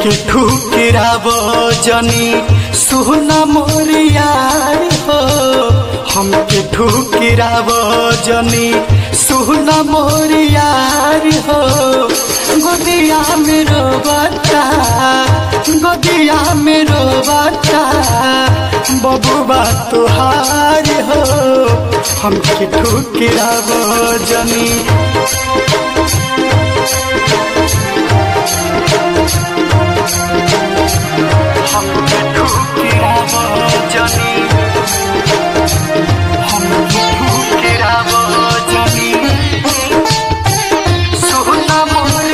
हमके ठुकराव जनी सुना मोर यार हो। हमके ठुकराव जनी सुना मोर यार हो। गोदिया मेरो बच्चा गोदिया मेरो बच्चा बबुआ तुहार हो। हमके ठुकराव जनी हमके ठुकराव जनी हमके ठुकराव जनी सुना मोर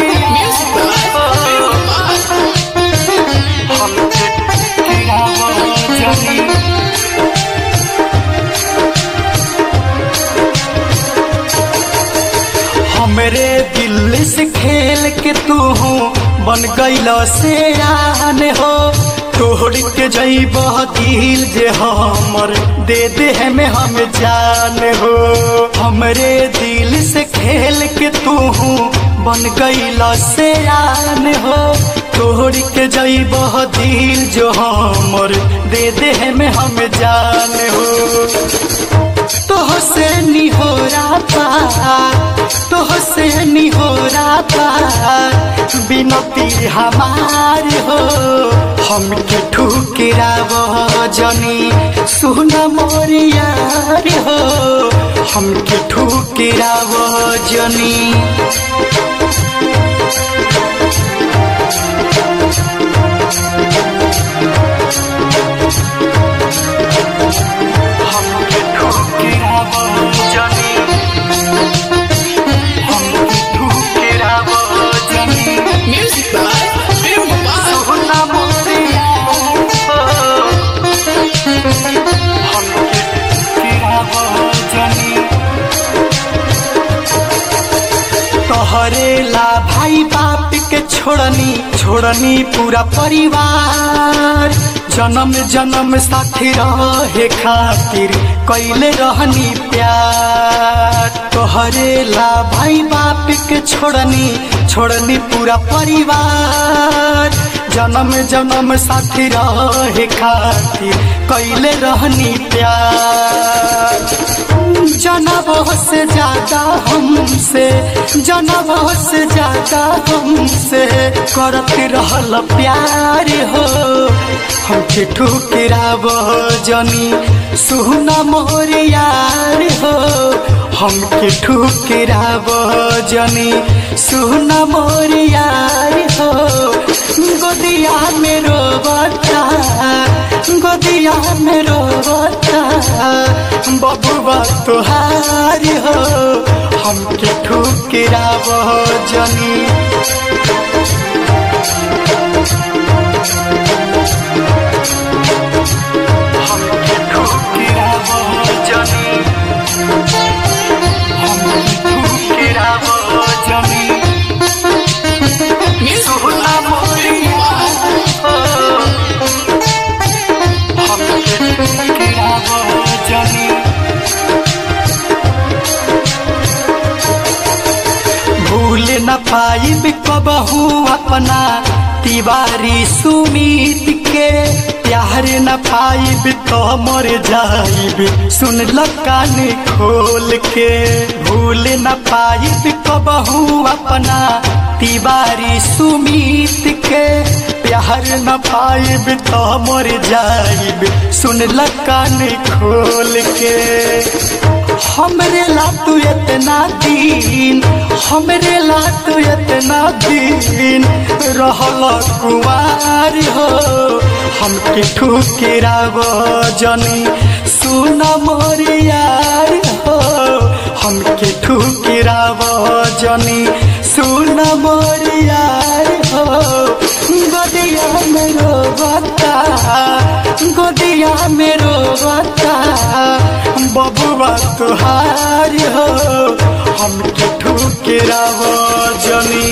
हमके ठुकराव जनी। हमरे दिल से खेल के तू बन गइल सियान हो। तोड़ के जइब दिल जे हमर दे दे में हम जान हो। हमरे दिल से खेल के तू बन गइल सियान हो। तोड़ के जइब दिल जो हमर दे दे में हम जान हो। तोहसे निहोरा पार तोहसे निहोरा पार बिनती हमार हो। हमके ठुकराव जनी सुन मोर यार हो। हमके ठुकराव जनी हमके ठुकराव जनी हमके ठुकराव जनी सुना मोर यार हो। हमके ठुकराव जनी तोहरे ला भाई बाप के छोड़नी पूरा परिवार। जन्म जन्म साथी रहे खातिर कैले रहनी प्यार। तोहरे ला भाई बाप के छोड़नी पूरा परिवार। जन्म जन्म साथी रहे खातिर कैले रहनी प्यार। जनमों से ज्यादा हमसे करत रहल प्यार हो। हमके ठुकराव जनी सुना मोर यार हो। हमके ठुकराव जनी सुना मोर यार हो। गोदिया मेरो बच्चा बबुआ तुहार हो। हमके ठुकराव जनी हमके ठुकराव जनी हमके ठुकराव जनी सुना मोर यार हो। हमके ठुकराव जनी भूल न पाइब कबहू अपना तिवारी सुमित के। प्यार न पाइब तो मर जाइब सुन ल कान खोल के। भूल न पाइब कबहू अपना तिवारी सुमित के। प्यार न पाइब तो मर जाइब सुन ल कान खोल के। हमरे ला तू इतना दिन रहल कुंवार हो। हमके ठुकराव जनी सुना मोर यार हो। हमके ठुकराव जनी सुना मोर यार हो। गोदिया मेरो बच्चा बबुआ तुहार हो। हमके ठुकराव जनी